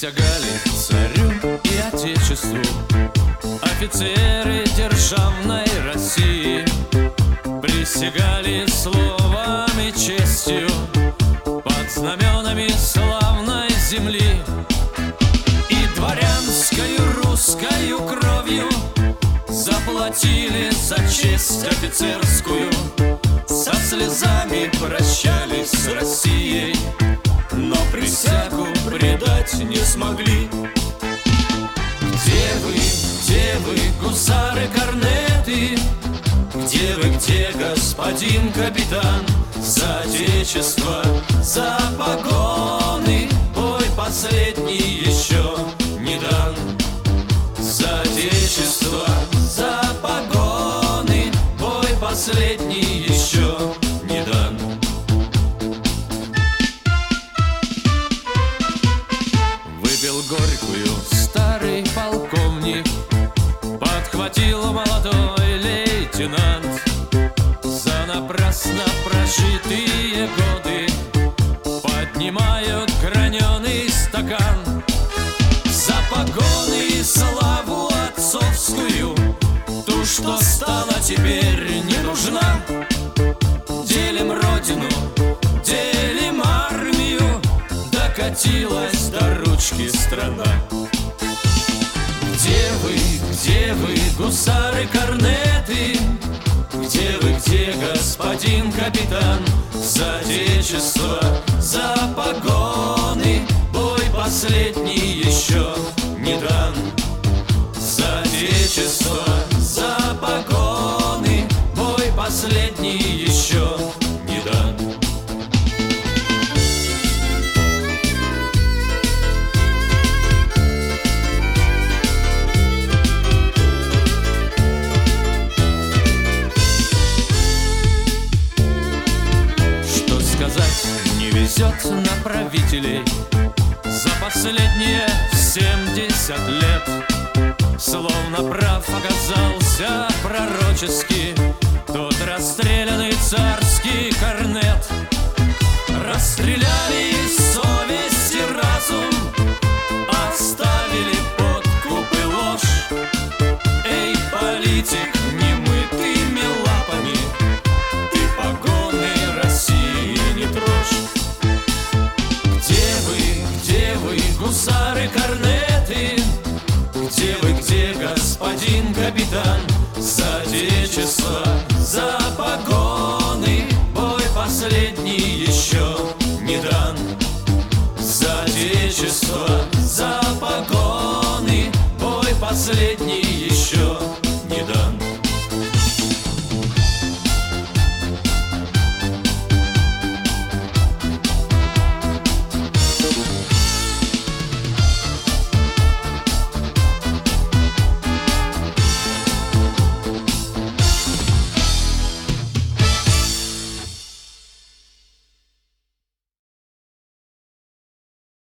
Присягали царю и отечеству офицеры державной России. Присягали словом и честью под знаменами славной земли. И дворянскою русскою кровью заплатили за честь офицерскую. Со слезами прощались с Россией, но присягу предать не смогли. Где вы, гусары, корнеты? Где, господин капитан? За отечество, за погоны бой последний еще не дан. За отечество, за погоны бой последний еще не дан. Выпил горькую старый полковник, подхватил молодой лейтенант. За напрасно прожитые годы поднимают граненый стакан. За погоны и славу отцовскую, ту, что стала теперь не нужна. Делим родину, делим армию, докатилась до ручки страна. Где вы, гусары, корнеты? Где, господин капитан? За отечество, за погоны бой последний еще не дан. За отечество, за погоны бой последний еще не дан. Не везет на правителей за последние 70 лет. Словно прав оказался пророчески тот расстрелянный царский корнет. Расстреляли совесть и разум, оставили подкуп и ложь. Эй, политик, немытыми лапами ты погоны России не трожь. Где вы, гусары, корнеты? Где, господин капитан? За отечество, за погоны бой последний еще не дан. За отечество, за погоны бой последний